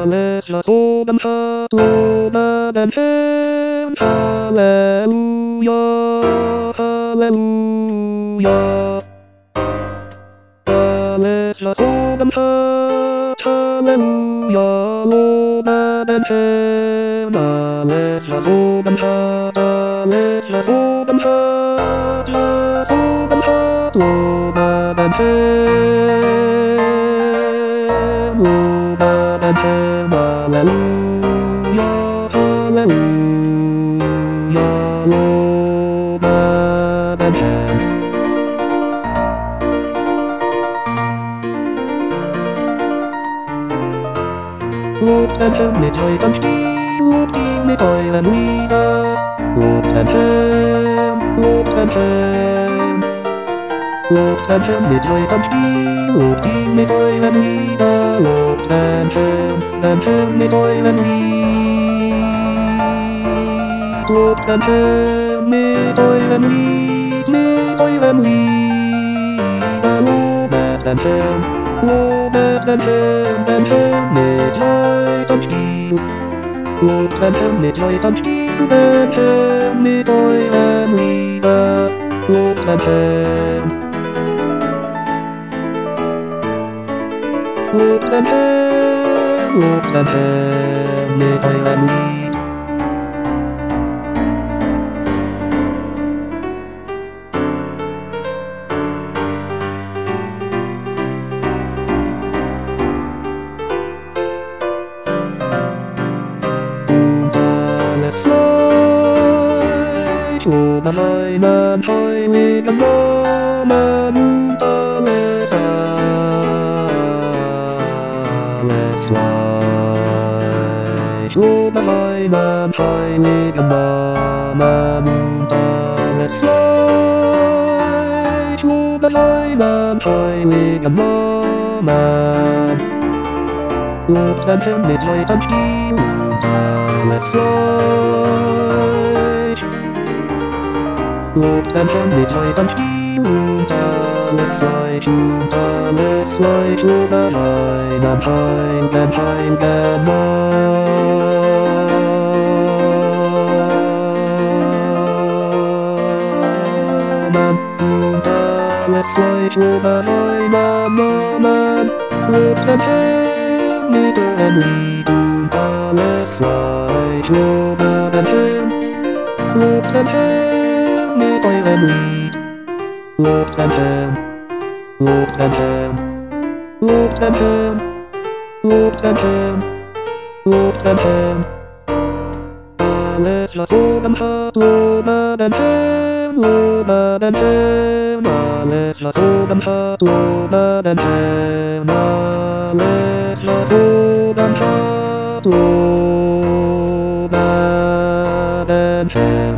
Hallelujah, Sodom, Sodom, and Shem, Hallelujah, Hallelujah. Hallelujah, Sodom, Hallelujah, Lord and Shem, Hallelujah, Sodom, Hallelujah, Sodom, Sodom, Lord and Shem, Lord and Shem, Hallelujah, Hallelujah, Lord and Shem. Lord and Shem, it's right and Steve, Lord King, it's oil and leader. Lord and Shem, Lord and Shem. Lord and Shem, it's right and Steve, Lord King, it's oil and leader. Lord and Shem, it's oil and lead. Lord and Shem, it's oil and lead, it's oil and lead. Lord and Shem, Lord and Shem, it's right and Steve. Lord and Shem, it's right and Steve, and Shem, it's oil and leader. Lord and Shem, Lord and Shem, Lord and Shem, it's oil and lead. Let's fly, man, fly, we can go, man, let's fly. Fly, man, fly, we can go, man, let's fly. Fly, man, fly, we can go, man. Lord and Shem, it's right and Steve, let's fly. Lord and Shem, it's right and Steve, let's fly, let's fly to the line and find and find and let's fly to the line and Lord and Shem, little and we do, let's fly to the Shem, Lord and Shem, oil and weed. Lord and Shem, Lord and Shem, Lord and Shem, Lord and Shem, Lord and Shem. Hallelujah, Sodom, Lord and Shem, Lord and Shem. Hallelujah, Sodom, Lord and Shem. Hallelujah, Sodom, Lord and Shem.